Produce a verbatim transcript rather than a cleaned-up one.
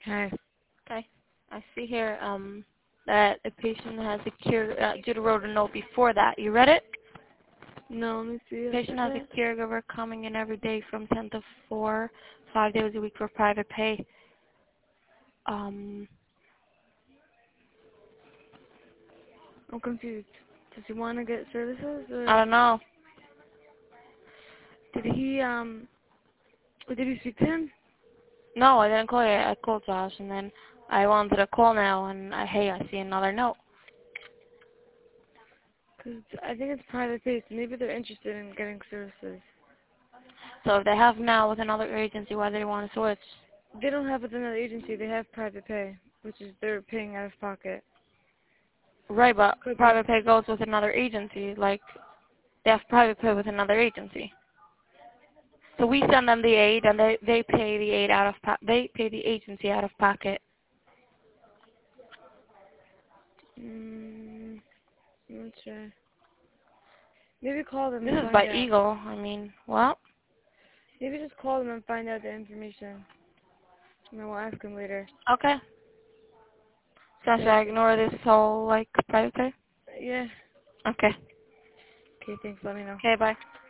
Hi. Okay. I see here um, that a patient has a cure, uh, due to wrote a note before that. You read it? No, let me see. What Patient has that? a caregiver coming in every day from ten to four, five days a week for private pay. Um, I'm confused. Does he want to get services, or I don't know. did he um? Or did he speak to him? No, I didn't call you. I called Josh, and then I wanted to call now, and I, hey, I see another note. Because I think it's private pay, so maybe they're interested in getting services. So if they have now with another agency, why do they want to switch? They don't have with another agency. They have private pay, which is they're paying out of pocket. Right, but Could be. private pay goes with another agency. Like, they have private pay with another agency. So we send them the aid, and they they pay the aid out of po- they pay the agency out of pocket. Mm, I'm not sure. Maybe call them This and is find by out. Eagle. I mean, what? Maybe just call them and find out the information. And then we'll ask them later. Okay. So should Okay. I ignore this whole like private pay? Yeah. Okay. Okay, thanks. Let me know. Okay, bye.